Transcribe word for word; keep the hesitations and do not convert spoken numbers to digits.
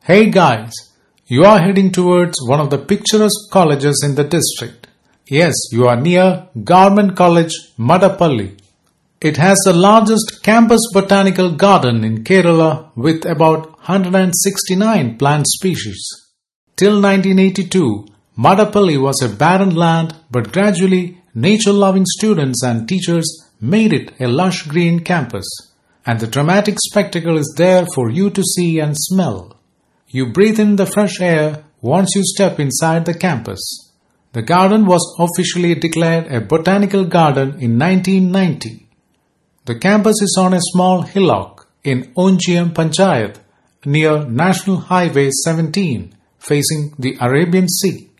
Hey guys, you are heading towards one of the picturesque colleges in the district. Yes, you are near Government College, Madapalli. It has the largest campus botanical garden in Kerala with about one hundred sixty-nine plant species. Till nineteen eighty-two, Madapalli was a barren land, but gradually nature-loving students and teachers made it a lush green campus. And the dramatic spectacle is there for you to see and smell. You breathe in the fresh air once you step inside the campus. The garden was officially declared a botanical garden in nineteen ninety. The campus is on a small hillock in Onjiyam Panchayat near National Highway seventeen, facing the Arabian Sea.